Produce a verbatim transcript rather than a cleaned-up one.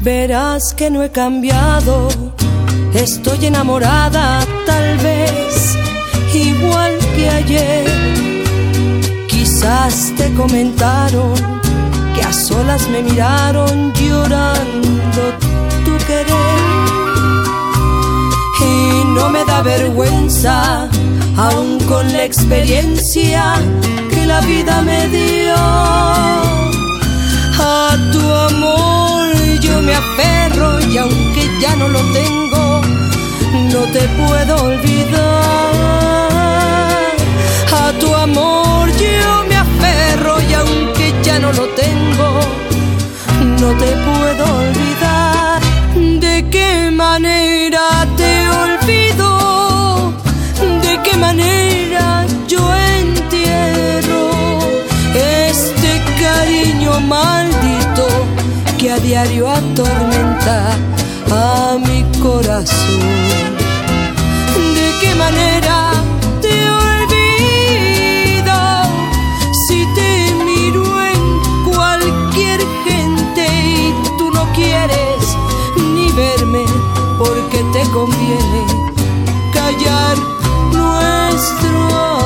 Verás que no he cambiado, estoy enamorada, tal vez igual que ayer. Quizás te comentaron que a solas me miraron llorando tu querer. Y no me da vergüenza, aún con la experiencia que la vida me dio. A tu amor yo me aferro y aunque ya no lo tengo, no te puedo olvidar. A tu amor yo me aferro y aunque ya no lo tengo, no te puedo olvidar. ¿De qué manera te olvido? ¿De qué manera yo entierro este cariño maldito que a diario atormenta a mi corazón? ¿De qué manera te olvido si te miro en cualquier gente y tú no quieres ni verme porque te conviene callar nuestro amor?